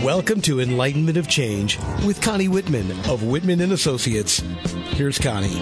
Welcome to Enlightenment of Change with Connie Whitman of Whitman & Associates. Here's Connie.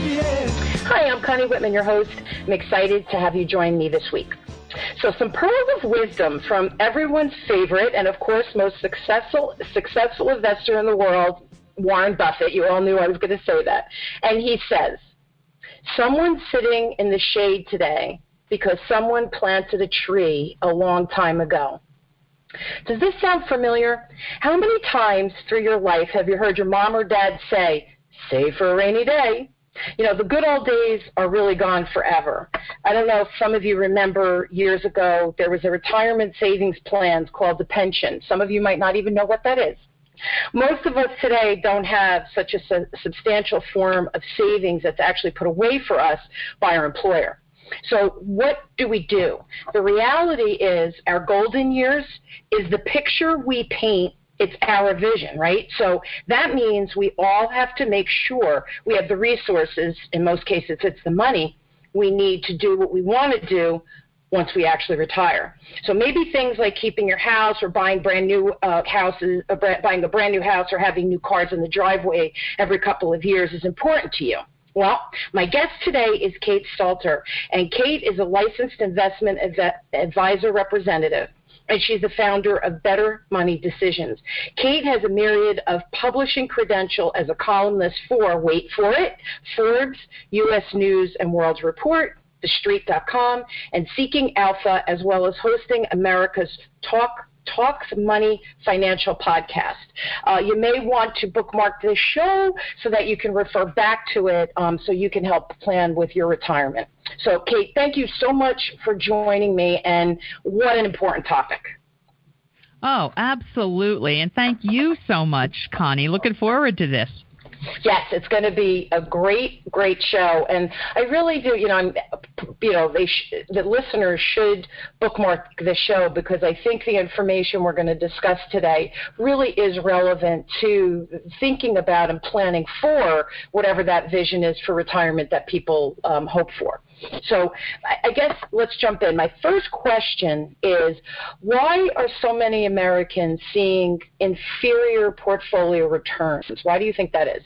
Hi, I'm Connie Whitman, your host. I'm excited to have you join me this week. So some pearls of wisdom from everyone's favorite and, of course, most successful investor in the world, Warren Buffett. You all knew I was going to say that. And he says, someone's sitting in the shade today because someone planted a tree a long time ago. Does this sound familiar? How many times through your life have you heard your mom or dad say, save for a rainy day? You know, the good old days are really gone forever. I don't know if some of you remember years ago, there was a retirement savings plan called the pension. Some of you might not even know what that is. Most of us today don't have such a substantial form of savings that's actually put away for us by our employer. So what do? The reality is our golden years is the picture we paint. It's our vision, right? So that means we all have to make sure we have the resources, in most cases it's the money, we need to do what we want to do once we actually retire. So maybe things like keeping your house or buying brand new houses, buying a brand new house or having new cars in the driveway every couple of years is important to you. Well, my guest today is Kate Salter, and Kate is a licensed investment advisor representative, and she's the founder of Better Money Decisions. Kate has a myriad of publishing credential as a columnist for, wait for it, Forbes, U.S. News and World Report, TheStreet.com, and Seeking Alpha, as well as hosting America's Talks Money Financial Podcast. You may want to bookmark this show so that you can refer back to it so you can help plan with your retirement. So, Kate, thank you so much for joining me, and what an important topic. Oh, absolutely. And thank you so much, Connie. Looking forward to this. Yes, it's going to be a great show, and I really do. The listeners should bookmark the show because I think the information we're going to discuss today really is relevant to thinking about and planning for whatever that vision is for retirement that people hope for. So I guess let's jump in. My first question is, why are so many Americans seeing inferior portfolio returns? Why do you think that is?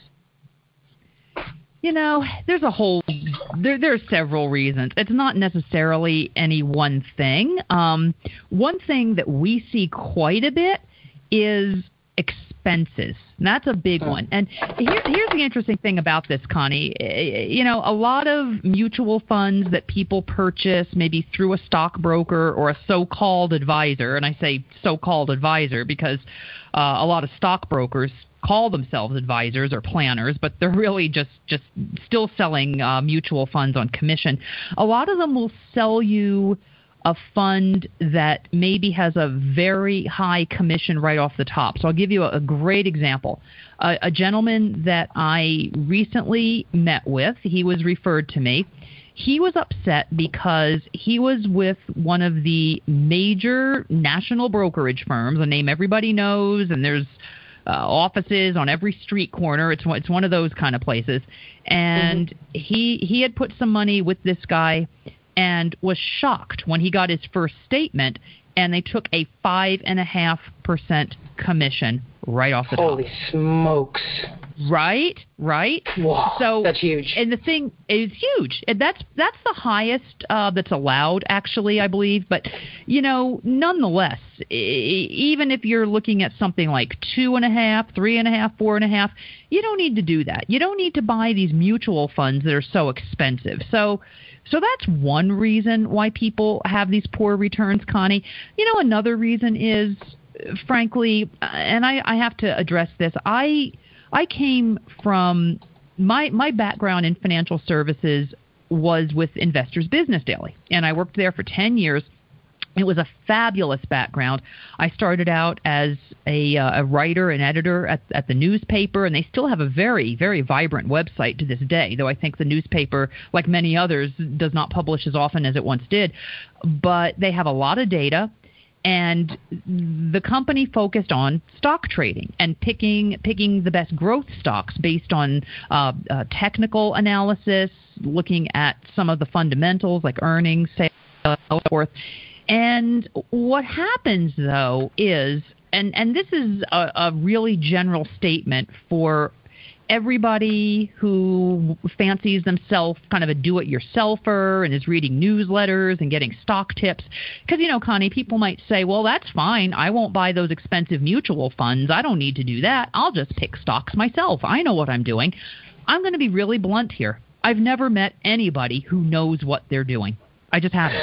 You know, there are several reasons. It's not necessarily any one thing. One thing that we see quite a bit is expenses. And that's a big one. And here's the interesting thing about this, Connie. You know, a lot of mutual funds that people purchase maybe through a stockbroker or a so-called advisor, and I say so-called advisor because a lot of stockbrokers call themselves advisors or planners, but they're really just still selling mutual funds on commission. A lot of them will sell you a fund that maybe has a very high commission right off the top. So I'll give you a great example. A gentleman that I recently met with, he was referred to me. He was upset because he was with one of the major national brokerage firms, a name everybody knows, and there's offices on every street corner. It's one of those kind of places. And he had put some money with this guy and was shocked when he got his first statement, and they took a 5.5% commission right off the top. Holy smokes. Right? Wow, so that's huge. And the thing is huge. And that's the highest that's allowed, actually, I believe. But, you know, nonetheless, even if you're looking at something like 2.5%, 3.5%, 4.5%, you don't need to do that. You don't need to buy these mutual funds that are so expensive. So that's one reason why people have these poor returns, Connie. You know, another reason is, frankly, and I have to address this, I came from, my background in financial services was with Investors Business Daily, and I worked there for 10 years. It was a fabulous background. I started out as a writer and editor at the newspaper, and they still have a very, very vibrant website to this day, though I think the newspaper, like many others, does not publish as often as it once did. But they have a lot of data, and the company focused on stock trading and picking the best growth stocks based on technical analysis, looking at some of the fundamentals like earnings, sales, and so forth. And what happens, though, is and this is a really general statement for everybody who fancies themselves kind of a do-it-yourselfer and is reading newsletters and getting stock tips. Because, Connie, people might say, well, that's fine. I won't buy those expensive mutual funds. I don't need to do that. I'll just pick stocks myself. I know what I'm doing. I'm going to be really blunt here. I've never met anybody who knows what they're doing. I just haven't.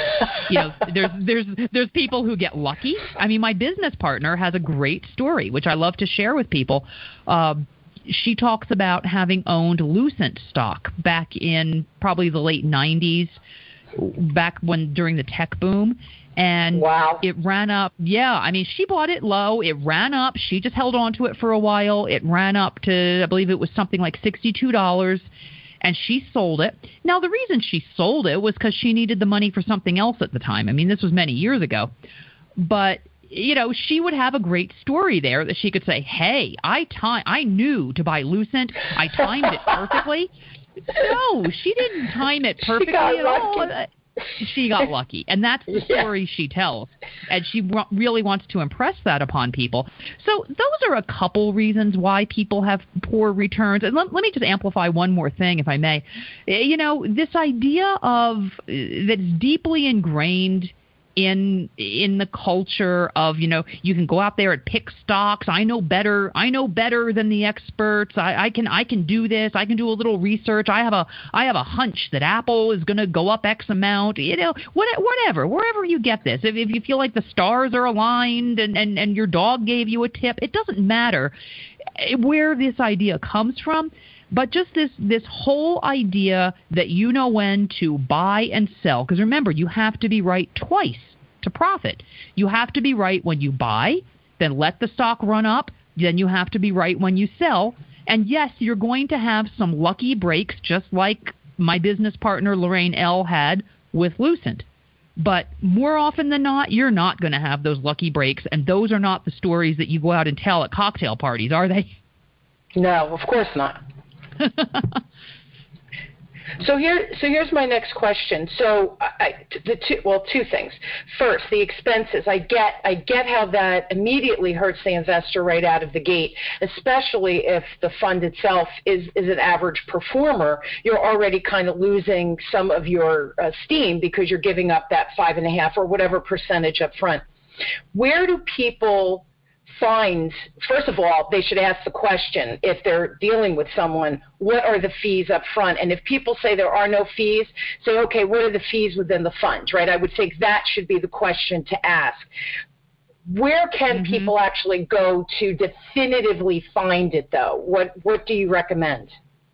There's people who get lucky. I mean, my business partner has a great story, which I love to share with people. She talks about having owned Lucent stock back in probably the late 90s, back during the tech boom. And wow. It ran up. Yeah, I mean, she bought it low. It ran up. She just held on to it for a while. It ran up to, I believe it was something like $62, and she sold it. Now, the reason she sold it was because she needed the money for something else at the time. I mean, this was many years ago. But she would have a great story there that she could say, hey, I knew to buy Lucent. I timed it perfectly. No, she didn't time it perfectly at all. She got lucky. And that's the story she tells. And she really wants to impress that upon people. So those are a couple reasons why people have poor returns. And let me just amplify one more thing, if I may. This idea of that's deeply ingrained in the culture of, you can go out there and pick stocks. I know better than the experts. I can do this. I can do a little research. I have a hunch that Apple is going to go up X amount. Whatever, wherever you get this. If you feel like the stars are aligned and your dog gave you a tip, it doesn't matter where this idea comes from. But just this whole idea that you know when to buy and sell. Because remember, you have to be right twice to profit. You have to be right when you buy, then let the stock run up. Then you have to be right when you sell. And yes, you're going to have some lucky breaks, just like my business partner Lorraine L. had with Lucent. But more often than not, you're not going to have those lucky breaks. And those are not the stories that you go out and tell at cocktail parties, are they? No, of course not. So here's my next question. So two things. First, the expenses. I get how that immediately hurts the investor right out of the gate, especially if the fund itself is an average performer. You're already kind of losing some of your steam because you're giving up that 5.5 or whatever percentage up front. Where do people find, first of all, they should ask the question if they're dealing with someone, what are the fees up front? And if people say there are no fees, say, okay, what are the fees within the fund, right? I would think that should be the question to ask. Where can people actually go to definitively find it, though? What do you recommend?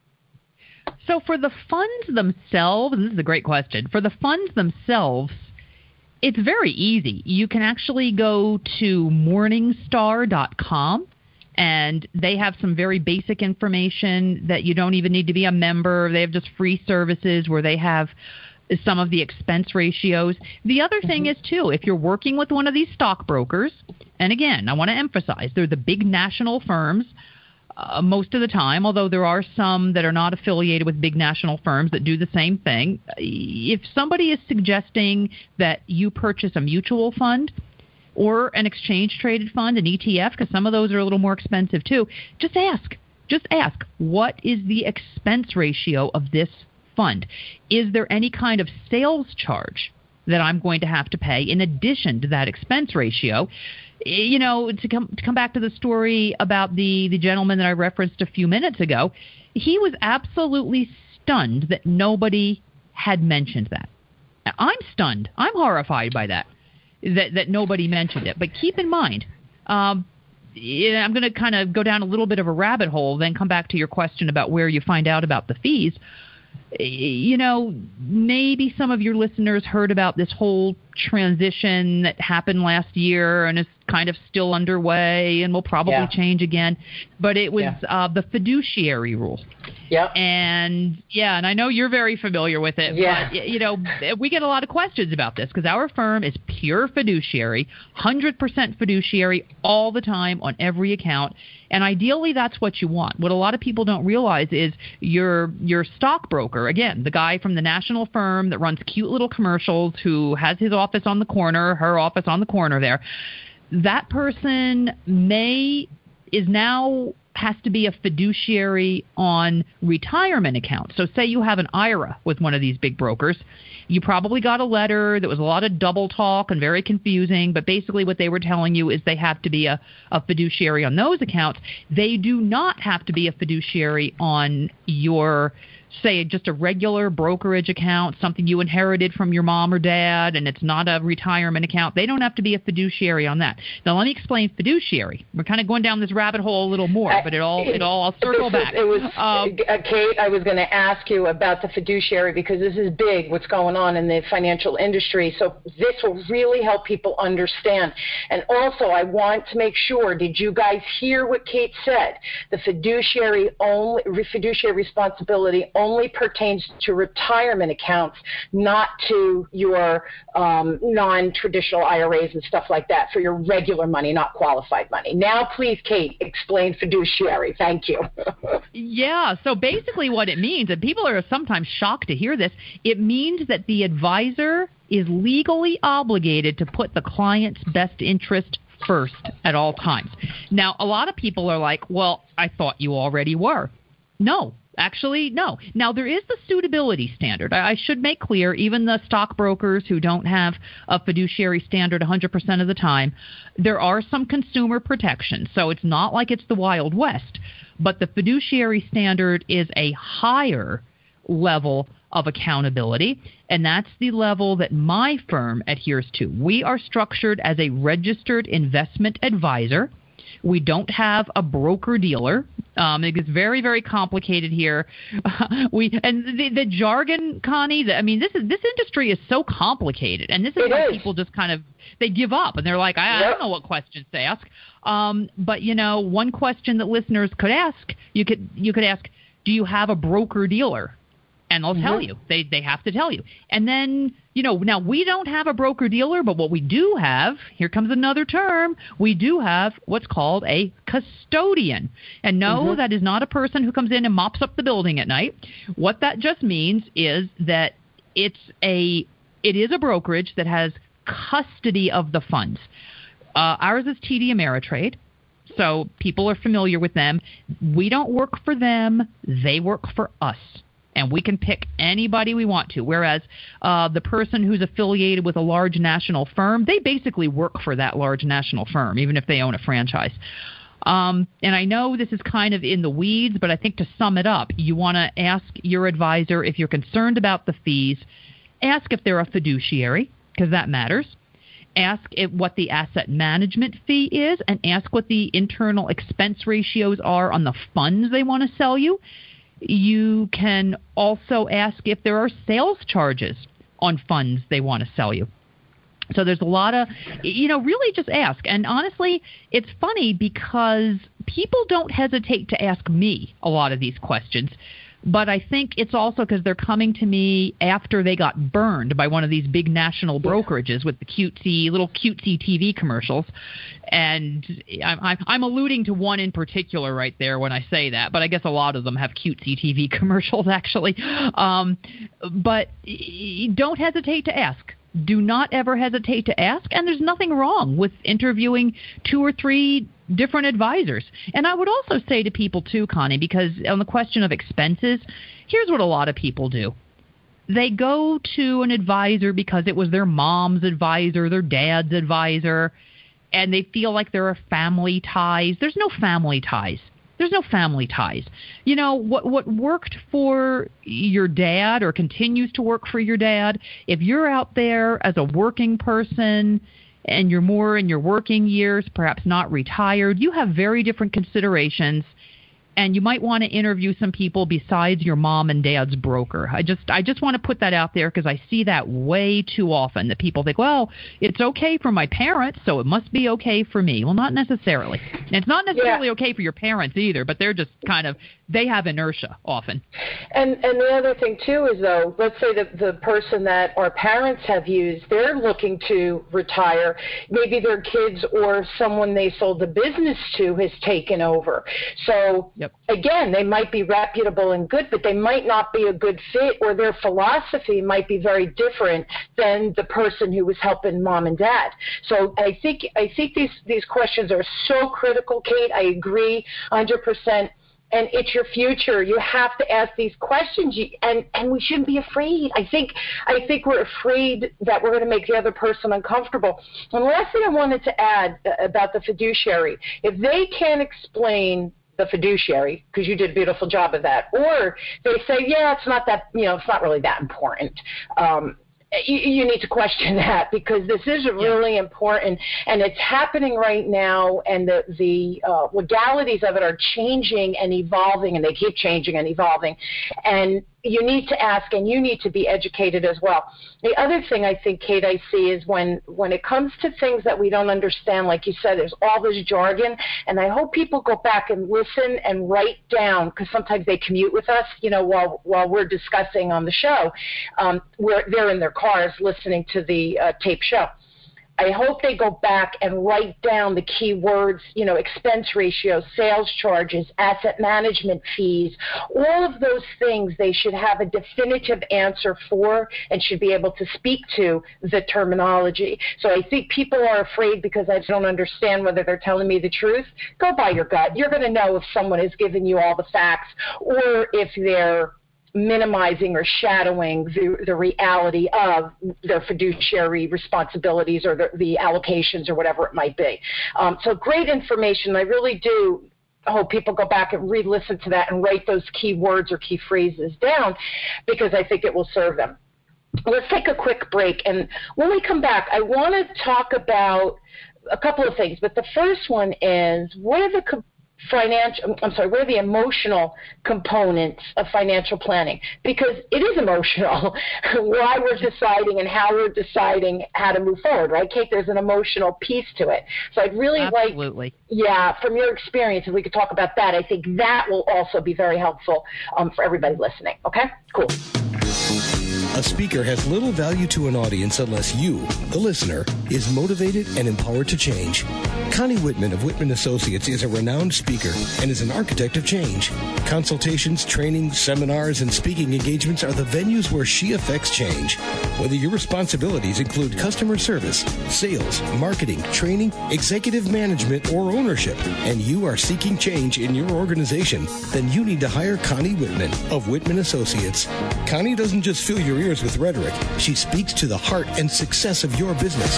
So for the funds themselves, and this is a great question, for the funds themselves, it's very easy. You can actually go to Morningstar.com, and they have some very basic information that you don't even need to be a member. They have just free services where they have some of the expense ratios. The other thing is, too, if you're working with one of these stockbrokers, and again, I want to emphasize, they're the big national firms, most of the time, although there are some that are not affiliated with big national firms that do the same thing. If somebody is suggesting that you purchase a mutual fund or an exchange-traded fund, an ETF, because some of those are a little more expensive too, just ask. Just ask, what is the expense ratio of this fund? Is there any kind of sales charge that I'm going to have to pay in addition to that expense ratio? To come back to the story about the gentleman that I referenced a few minutes ago, he was absolutely stunned that nobody had mentioned that. Now, I'm stunned. I'm horrified by that nobody mentioned it. But keep in mind, I'm going to kind of go down a little bit of a rabbit hole, then come back to your question about where you find out about the fees. Maybe some of your listeners heard about this whole transition that happened last year and is kind of still underway and will probably change again. But it was the fiduciary rule. Yeah. And I know you're very familiar with it. Yeah. But, we get a lot of questions about this because our firm is pure fiduciary, 100% fiduciary all the time on every account. And ideally, that's what you want. What a lot of people don't realize is your stockbroker, again, the guy from the national firm that runs cute little commercials, who has his office on the corner, her office on the corner there, that person has to be a fiduciary on retirement accounts. So say you have an IRA with one of these big brokers. You probably got a letter that was a lot of double talk and very confusing, but basically what they were telling you is they have to be a fiduciary on those accounts. They do not have to be a fiduciary on your, say, just a regular brokerage account, something you inherited from your mom or dad, and it's not a retirement account. They don't have to be a fiduciary on that. Now, let me explain fiduciary. We're kind of going down this rabbit hole a little more, but I'll circle back. Kate, I was going to ask you about the fiduciary because this is big, what's going on in the financial industry. So this will really help people understand. And also, I want to make sure, did you guys hear what Kate said? The fiduciary responsibility only pertains to retirement accounts, not to your non-traditional IRAs and stuff like that, for your regular money, not qualified money. Now, please, Kate, explain fiduciary. Thank you. Yeah, so basically what it means, and people are sometimes shocked to hear this, it means that the advisor is legally obligated to put the client's best interest first at all times. Now, a lot of people are like, well, I thought you already were. No. Actually, no. Now, there is the suitability standard. I should make clear, even the stockbrokers who don't have a fiduciary standard 100% of the time, there are some consumer protections. So it's not like it's the Wild West. But the fiduciary standard is a higher level of accountability, and that's the level that my firm adheres to. We are structured as a registered investment advisor. We don't have a broker-dealer. It gets very, very complicated here. The jargon, Connie, this industry is so complicated, and this is why people just kind of, they give up, and they're like, I don't know what questions to ask. But, one question that listeners could ask, you could ask, do you have a broker-dealer? And they'll tell you. They have to tell you. And then, now we don't have a broker-dealer, but what we do have, here comes another term, we do have what's called a custodian. And no, that is not a person who comes in and mops up the building at night. What that just means is that it is a brokerage that has custody of the funds. Ours is TD Ameritrade. So people are familiar with them. We don't work for them. They work for us. And we can pick anybody we want to, whereas the person who's affiliated with a large national firm, they basically work for that large national firm, even if they own a franchise. And I know this is kind of in the weeds, but I think to sum it up, you want to ask your advisor, if you're concerned about the fees, ask if they're a fiduciary, because that matters. Ask what the asset management fee is, and ask what the internal expense ratios are on the funds they want to sell you. You can also ask if there are sales charges on funds they want to sell you. So there's a lot of, really just ask. And honestly, it's funny because people don't hesitate to ask me a lot of these questions. But I think it's also because they're coming to me after they got burned by one of these big national brokerages with the little cutesy TV commercials. And I'm alluding to one in particular right there when I say that, but I guess a lot of them have cutesy TV commercials actually. But don't hesitate to ask. Do not ever hesitate to ask, and there's nothing wrong with interviewing 2 or 3 different advisors. And I would also say to people too, Connie, because on the question of expenses, here's what a lot of people do. They go to an advisor because it was their mom's advisor, their dad's advisor, and they feel like there are family ties. There's no family ties. There's no family ties. What worked for your dad or continues to work for your dad, if you're out there as a working person and you're more in your working years, perhaps not retired, you have very different considerations, and you might want to interview some people besides your mom and dad's broker. I just want to put that out there because I see that way too often, that people think, well, it's okay for my parents, so it must be okay for me. Well, not necessarily. And it's not necessarily okay for your parents either, but they're just they have inertia often. And the other thing, too, is, though, let's say that the person that our parents have used, they're looking to retire. Maybe their kids or someone they sold the business to has taken over. So, again, they might be reputable and good, but they might not be a good fit, or their philosophy might be very different than the person who was helping mom and dad. So I think these questions are so critical, Kate. I agree 100%. And it's your future. You have to ask these questions, and we shouldn't be afraid. I think we're afraid that we're going to make the other person uncomfortable. And the last thing I wanted to add about the fiduciary, if they can't explain the fiduciary, because you did a beautiful job of that, or they say, it's not that, it's not really that important. You need to question that, because this is really important, and it's happening right now, and the legalities of it are changing and evolving, and they keep changing and evolving, and you need to ask, and you need to be educated as well. The other thing I think, Kate, I see is when it comes to things that we don't understand, like you said, there's all this jargon, and I hope people go back and listen and write down, because sometimes they commute with us, while we're discussing on the show. They're in their cars listening to the tape show. I hope they go back and write down the key words, expense ratio, sales charges, asset management fees, all of those things they should have a definitive answer for and should be able to speak to the terminology. So I think people are afraid because I don't understand whether they're telling me the truth. Go by your gut. You're going to know if someone is giving you all the facts or if they're minimizing or shadowing the reality of their fiduciary responsibilities or the allocations or whatever it might be. So great information. I really do hope people go back and re-listen to that and write those key words or key phrases down, because I think it will serve them. Let's take a quick break, and when we come back, I want to talk about a couple of things, but the first one is what are the emotional components of financial planning? Because it is emotional why we're deciding and how we're deciding how to move forward, right, Kate? There's an emotional piece to it. So I'd really like, from your experience, if we could talk about that, I think that will also be very helpful for everybody listening. Okay? Cool. A speaker has little value to an audience unless you, the listener, is motivated and empowered to change. Connie Whitman of Whitman Associates is a renowned speaker and is an architect of change. Consultations, training, seminars, and speaking engagements are the venues where she affects change. Whether your responsibilities include customer service, sales, marketing, training, executive management, or ownership, and you are seeking change in your organization, then you need to hire Connie Whitman of Whitman Associates. Connie doesn't just fill your ears with rhetoric. She speaks to the heart and success of your business.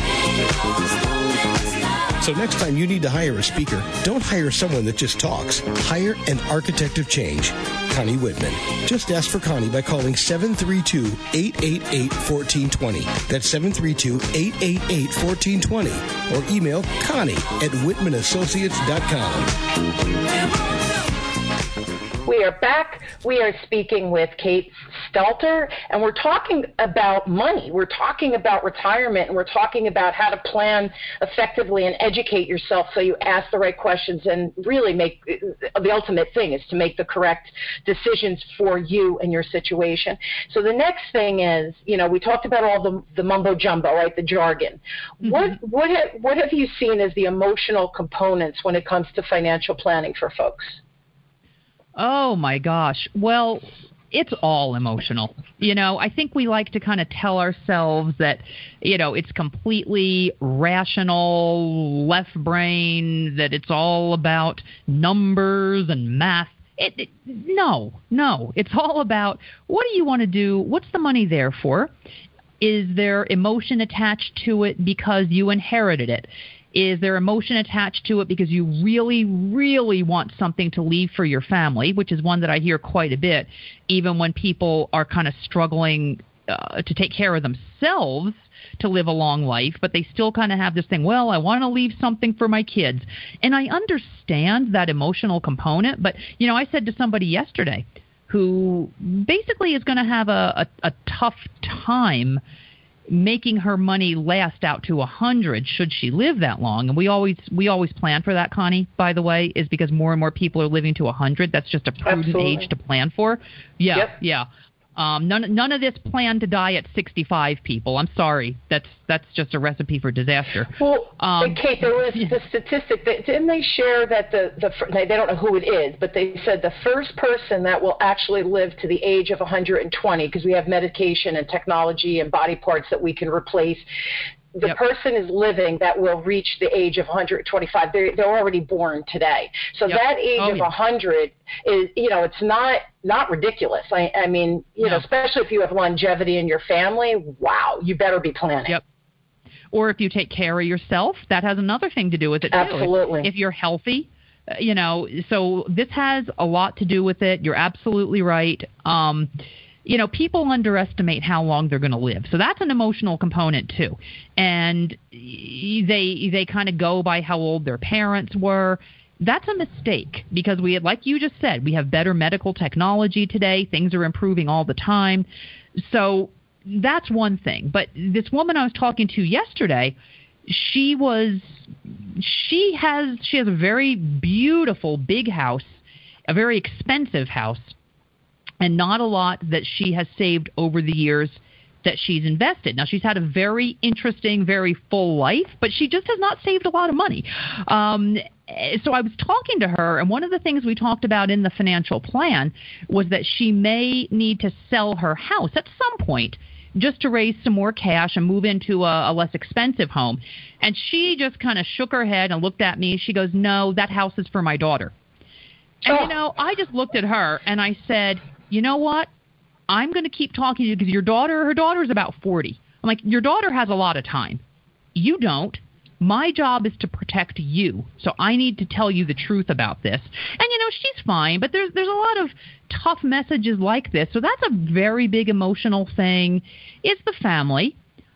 So next time you need to hire a speaker, don't hire someone that just talks. Hire an architect of change. Connie Whitman. Just ask for Connie by calling 732-888-1420. That's 732-888-1420. Or email Connie@WhitmanAssociates.com. We are back. We are speaking with Kate Stelter, and we're talking about money. We're talking about retirement, and we're talking about how to plan effectively and educate yourself so you ask the right questions and really make the ultimate thing is to make the correct decisions for you and your situation. So the next thing is, we talked about all the mumbo jumbo, right, the jargon. Mm-hmm. What have you seen as the emotional components when it comes to financial planning for folks? Oh, my gosh. Well, it's all emotional. I think we like to kind of tell ourselves that, it's completely rational, left brain, that it's all about numbers and math. No. It's all about what do you want to do? What's the money there for? Is there emotion attached to it because you inherited it? Is there emotion attached to it because you really, really want something to leave for your family, which is one that I hear quite a bit, even when people are kind of struggling to take care of themselves to live a long life, but they still kind of have this thing, well, I want to leave something for my kids. And I understand that emotional component, but, I said to somebody yesterday who basically is going to have a tough time making her money last out to 100 should she live that long. And we always plan for that, Connie, by the way, is because more and more people are living to 100. That's just a prudent age to plan for. Yeah, yep. Yeah. None of this plan to die at 65 people. I'm sorry. That's just a recipe for disaster. Well, Kate, there was the statistic. Didn't they share that they don't know who it is, but they said the first person that will actually live to the age of 120, because we have medication and technology and body parts that we can replace. The person is living that will reach the age of 125. They're already born today. So that age of 100 is, it's not ridiculous. I mean, especially if you have longevity in your family, wow, you better be planning. Yep. Or if you take care of yourself, that has another thing to do with it, too. Absolutely. If you're healthy, so this has a lot to do with it. You're absolutely right. People underestimate how long they're going to live. So that's an emotional component, too. And they kind of go by how old their parents were. That's a mistake because like you just said, we have better medical technology today. Things are improving all the time. So that's one thing. But this woman I was talking to yesterday, she has a very beautiful big house, a very expensive house, and not a lot that she has saved over the years that she's invested. Now, she's had a very interesting, very full life, but she just has not saved a lot of money. So I was talking to her, and one of the things we talked about in the financial plan was that she may need to sell her house at some point just to raise some more cash and move into a less expensive home. And she just kind of shook her head and looked at me. She goes, "No, that house is for my daughter." And, I just looked at her and I said, "You know what? I'm going to keep talking to you because her daughter is about 40. I'm like, your daughter has a lot of time. You don't. My job is to protect you. So I need to tell you the truth about this." And, she's fine, but there's a lot of tough messages like this. So that's a very big emotional thing. It's the family.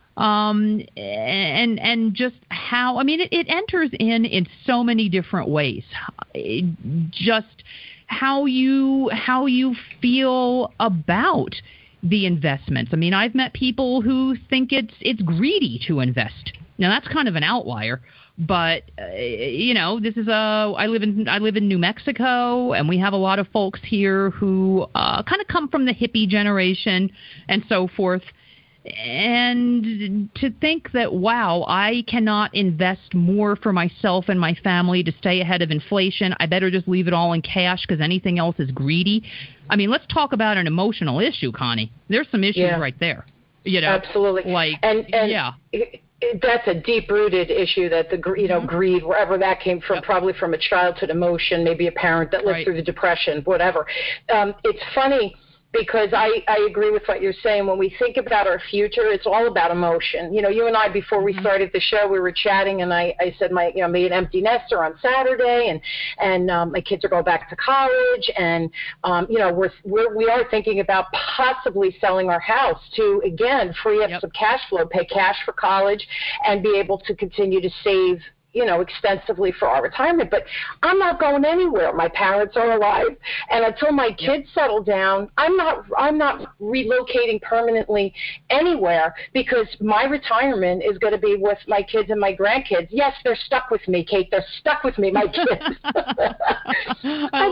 And just how, it enters in so many different ways. Just how you feel about the investments. I've met people who think it's greedy to invest. Now that's kind of an outlier, but this is I live in New Mexico, and we have a lot of folks here who kind of come from the hippie generation and so forth. And to think that, wow, I cannot invest more for myself and my family to stay ahead of inflation. I better just leave it all in cash because anything else is greedy. Let's talk about an emotional issue, Connie. There's some issues right there. Absolutely. That's a deep-rooted issue that greed, wherever that came from, probably from a childhood emotion, maybe a parent that lived through the Depression, whatever. It's funny because I agree with what you're saying. When we think about our future, it's all about emotion. You and I, before we started the show, we were chatting, and I said made an empty nester on Saturday, and my kids are going back to college, and we are thinking about possibly selling our house to, again, free up some cash flow, pay cash for college, and be able to continue to save extensively for our retirement. But I'm not going anywhere. My parents are alive, and until my kids settle down, I'm not relocating permanently anywhere, because my retirement is going to be with my kids and my grandkids. Yes, they're stuck with me, Kate. They're stuck with me, my kids. I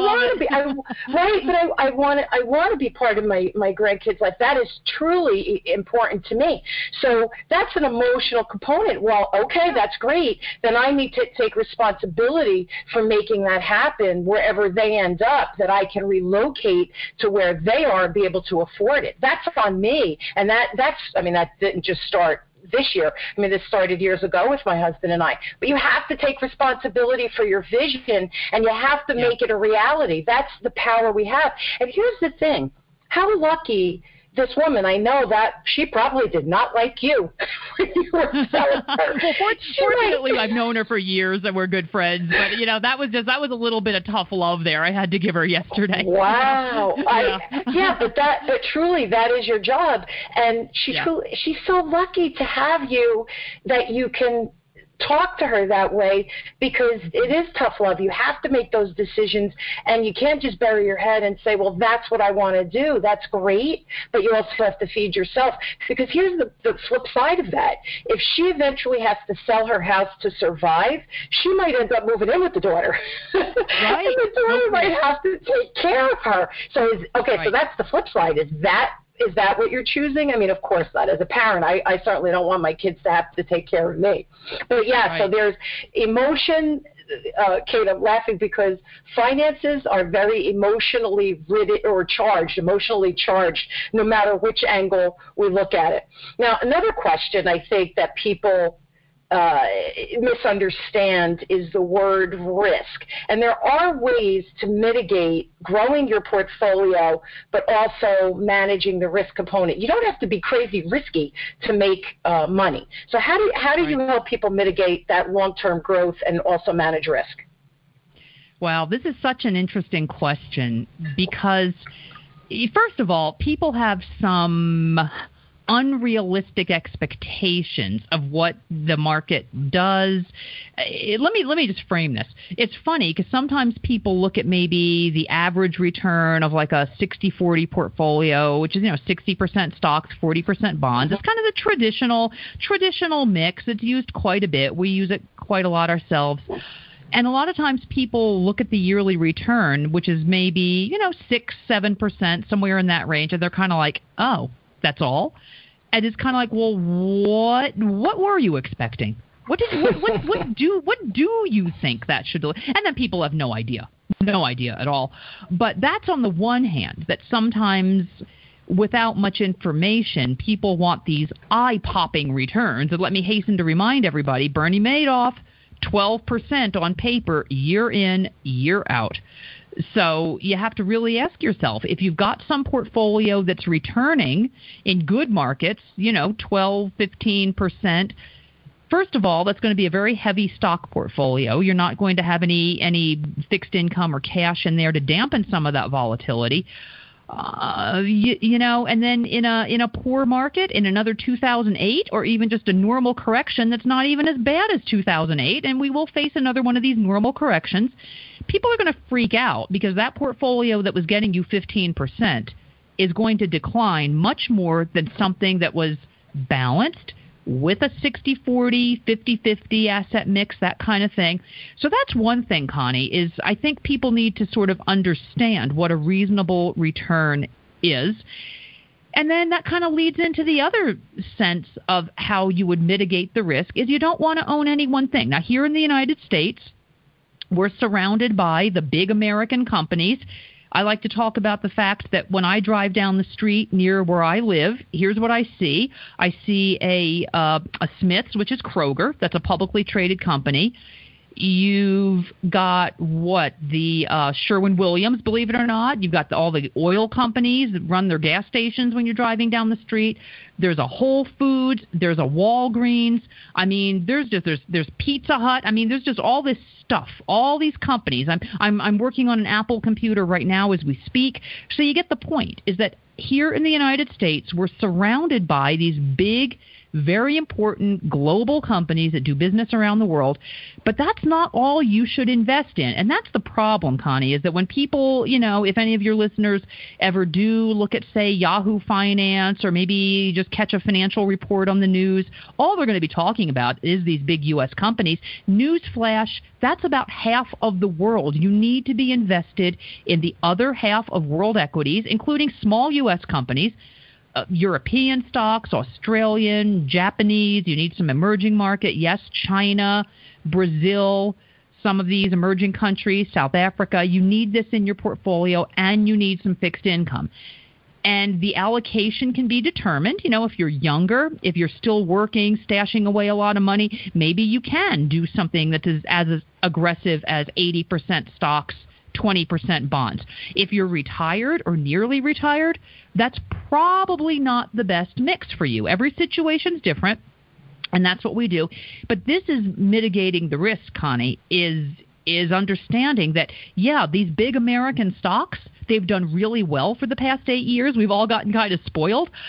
want to be part of my grandkids' life. That is truly important to me. So that's an emotional component. Well, okay, that's great. Then I need to take responsibility for making that happen wherever they end up, that I can relocate to where they are and be able to afford it. That's on me. And that didn't just start this year. This started years ago with my husband and I. But you have to take responsibility for your vision, and you have to make it a reality. That's the power we have. And here's the thing. How lucky this woman, I know that she probably did not like you when you were selling her. Well, fortunately, I've known her for years and we're good friends. But, that was a little bit of tough love there. I had to give her yesterday. Wow. But truly, that is your job. And she's so lucky to have you, that you can talk to her that way, because it is tough love. You have to make those decisions, and you can't just bury your head and say, well, that's what I want to do. That's great, but you also have to feed yourself. Because here's the flip side of that. If she eventually has to sell her house to survive, she might end up moving in with the daughter. Right. And the daughter might have to take care of her. So, so that's the flip side. Is that what you're choosing? I mean, of course not. As a parent, I certainly don't want my kids to have to take care of me. But yeah, right. So there's emotion. Kate, I'm laughing because finances are very emotionally charged, no matter which angle we look at it. Now, another question I think that people misunderstand is the word risk. And there are ways to mitigate growing your portfolio, but also managing the risk component. You don't have to be crazy risky to make money. So how do you help people mitigate that long-term growth and also manage risk? Wow, this is such an interesting question because, first of all, people have some unrealistic expectations of what the market does. Let me just frame this. It's funny because sometimes people look at maybe the average return of like a 60-40 portfolio, which is 60% stocks, 40% bonds. It's kind of the traditional mix. It's used quite a bit. We use it quite a lot ourselves. And a lot of times people look at the yearly return, which is maybe 6-7%, somewhere in that range, and they're kind of like, oh, that's all. And it's kind of like, well, what were you expecting? What do you think that should do? And then people have no idea at all. But that's on the one hand, that sometimes without much information, people want these eye-popping returns. And let me hasten to remind everybody, Bernie Madoff, 12% on paper, year in, year out. So you have to really ask yourself, if you've got some portfolio that's returning in good markets, 12, 15%, first of all, that's going to be a very heavy stock portfolio. You're not going to have any fixed income or cash in there to dampen some of that volatility. And then in a poor market, in another 2008, or even just a normal correction that's not even as bad as 2008, and we will face another one of these normal corrections, people are going to freak out because that portfolio that was getting you 15% is going to decline much more than something that was balanced with a 60-40, 50-50 asset mix, that kind of thing. So that's one thing, Connie, is I think people need to sort of understand what a reasonable return is. And then that kind of leads into the other sense of how you would mitigate the risk is you don't want to own any one thing. Now, here in the United States, we're surrounded by the big American companies. I like to talk about the fact that when I drive down the street near where I live, here's what I see. I see a Smith's, which is Kroger. That's a publicly traded company. You've got the Sherwin-Williams, believe it or not. You've got all the oil companies that run their gas stations when you're driving down the street. There's a Whole Foods. There's a Walgreens. I mean, there's Pizza Hut. I mean, there's just all this stuff, all these companies. I'm working on an Apple computer right now as we speak. So you get the point, is that here in the United States, we're surrounded by these big, very important global companies that do business around the world, but that's not all you should invest in. And that's the problem, Connie, is that when people, if any of your listeners ever do look at, say, Yahoo Finance or maybe just catch a financial report on the news, all they're going to be talking about is these big U.S. companies. Newsflash, that's about half of the world. You need to be invested in the other half of world equities, including small U.S. companies, European stocks, Australian, Japanese. You need some emerging market. Yes, China, Brazil, some of these emerging countries, South Africa. You need this in your portfolio, and you need some fixed income. And the allocation can be determined. If you're younger, if you're still working, stashing away a lot of money, maybe you can do something that is as aggressive as 80% stocks, 20% bonds. If you're retired or nearly retired, that's probably not the best mix for you. Every situation is different, and that's what we do. But this is mitigating the risk, Connie, is understanding that, yeah, these big American stocks, they've done really well for the past 8 years. We've all gotten kind of spoiled.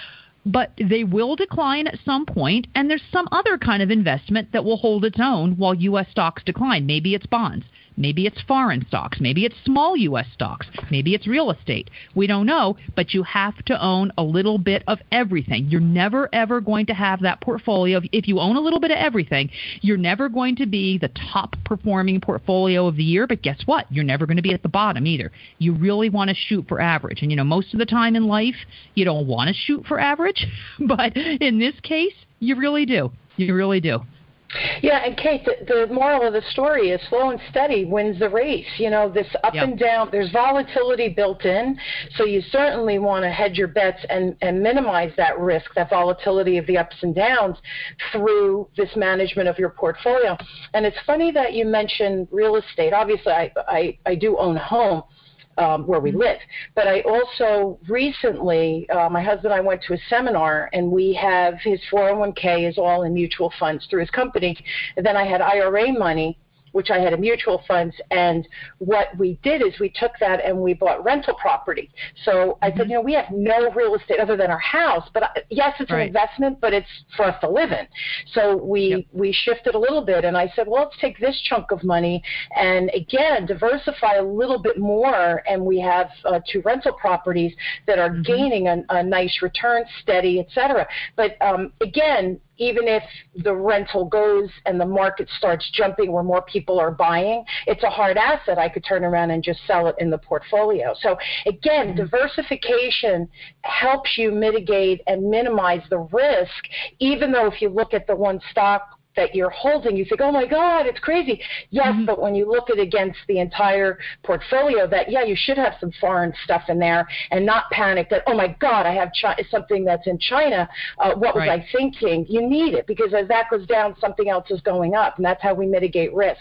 but they will decline at some point, and there's some other kind of investment that will hold its own while U.S. stocks decline. Maybe it's bonds. Maybe it's foreign stocks. Maybe it's small U.S. stocks. Maybe it's real estate. We don't know, but you have to own a little bit of everything. You're never, ever going to have that portfolio. If you own a little bit of everything, you're never going to be the top performing portfolio of the year, but guess what? You're never going to be at the bottom either. You really want to shoot for average. And, most of the time in life, you don't want to shoot for average, but in this case, you really do. You really do. Yeah, and Kate, the moral of the story is slow and steady wins the race. This up and down, there's volatility built in, so you certainly want to hedge your bets and minimize that risk, that volatility of the ups and downs through this management of your portfolio. And it's funny that you mentioned real estate. Obviously, I do own a home. Where we live. But I also recently, my husband and I went to a seminar, and we have his 401k is all in mutual funds through his company. And then I had IRA money, which I had in mutual funds, and what we did is we took that and we bought rental property. So I said, we have no real estate other than our house, but yes, it's an investment, but it's for us to live in. So we shifted a little bit, and I said, well, let's take this chunk of money and, again, diversify a little bit more, and we have 2 rental properties that are gaining a nice return, steady, et cetera. But, again, even if the rental goes and the market starts jumping where more people are buying, it's a hard asset. I could turn around and just sell it in the portfolio. So again, diversification helps you mitigate and minimize the risk, even though if you look at the one stock that you're holding, you think, oh my God, it's crazy. Yes, but when you look at against the entire portfolio, that, you should have some foreign stuff in there and not panic that, oh my God, I have something that's in China. What was I thinking? You need it, because as that goes down, something else is going up, and that's how we mitigate risk.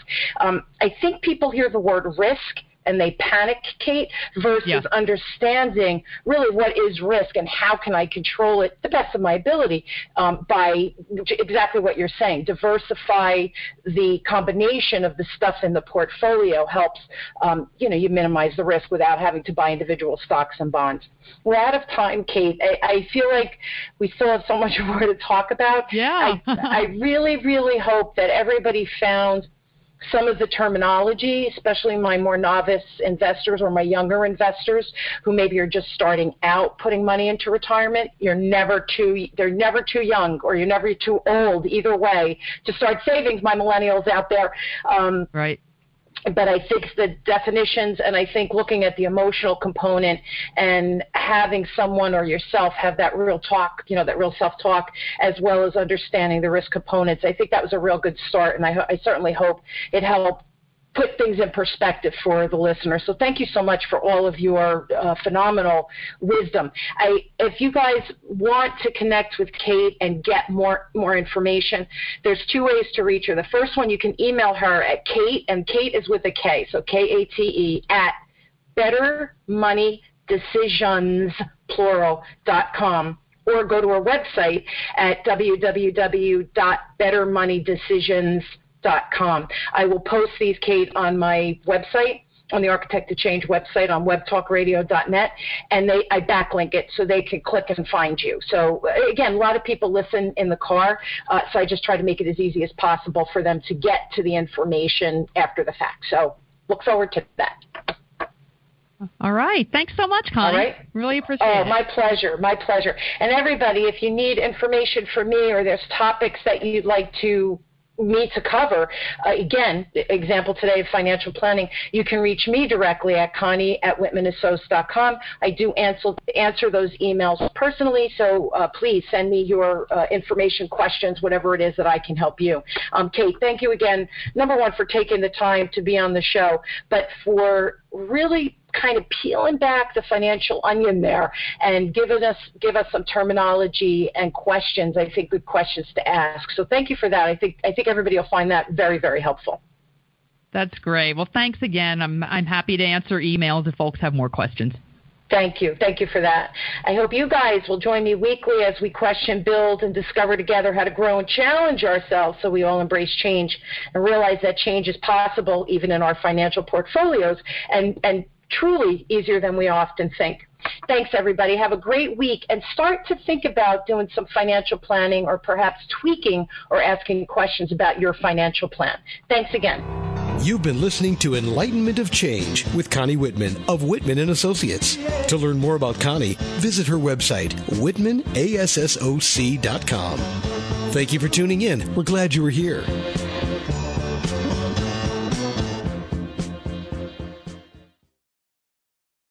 I think people hear the word risk and they panic, Kate, versus understanding really what is risk and how can I control it the best of my ability by exactly what you're saying. Diversify the combination of the stuff in the portfolio helps, you minimize the risk without having to buy individual stocks and bonds. We're out of time, Kate. I feel like we still have so much more to talk about. Yeah. I really, really hope that everybody found some of the terminology, especially my more novice investors or my younger investors who maybe are just starting out putting money into retirement. They're never too young, or you're never too old, either way, to start savings, my millennials out there. Right. But I think the definitions, and I think looking at the emotional component and having someone or yourself have that real talk, that real self-talk, as well as understanding the risk components, I think that was a real good start, and I certainly hope it helped put things in perspective for the listener. So thank you so much for all of your phenomenal wisdom. If you guys want to connect with Kate and get more information, there's 2 ways to reach her. The first one, you can email her at Kate, and Kate is with a K, so Kate at bettermoneydecisions.com, or go to her website at www.bettermoneydecisions.com. I will post these, Kate, on my website, on the Architect to Change website, on webtalkradio.net, and I backlink it so they can click and find you. So again, a lot of people listen in the car, so I just try to make it as easy as possible for them to get to the information after the fact. So look forward to that. All right. Thanks so much, Connie. All right. Really appreciate it. Oh, my pleasure. My pleasure. And everybody, if you need information from me, or there's topics that you'd like me to cover, again, example today of financial planning, you can reach me directly at Connie@WhitmanAssociates.com. I do answer those emails personally, so please send me your information, questions, whatever it is that I can help you. Kate, thank you again, number one, for taking the time to be on the show, but for really kind of peeling back the financial onion there and give us some terminology and questions, I think good questions to ask. So thank you for that. I think everybody will find that very, very helpful. That's great. Well, thanks again. I'm happy to answer emails if folks have more questions. Thank you. Thank you for that. I hope you guys will join me weekly as we question, build, and discover together how to grow and challenge ourselves so we all embrace change and realize that change is possible even in our financial portfolios and truly easier than we often think. Thanks, everybody. Have a great week, and start to think about doing some financial planning or perhaps tweaking or asking questions about your financial plan. Thanks again. You've been listening to Enlightenment of Change with Connie Whitman of Whitman & Associates. To learn more about Connie, visit her website, whitmanassoc.com. Thank you for tuning in. We're glad you were here.